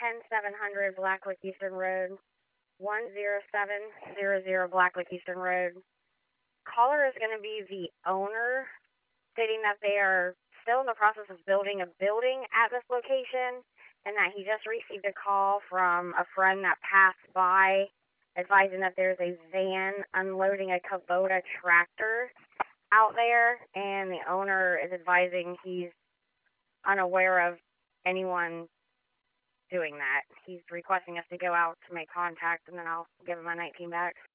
10700 Blacklick Eastern Road, 10700 Blacklick Eastern Road. Caller is going to be the owner, stating that they are still in the process of building a building at this location, and that he just received a call from a friend that passed by, advising that there's a van unloading a Kubota tractor out there, and the owner is advising he's unaware of anyone doing that. He's requesting us to go out to make contact, and then I'll give him my 19 back.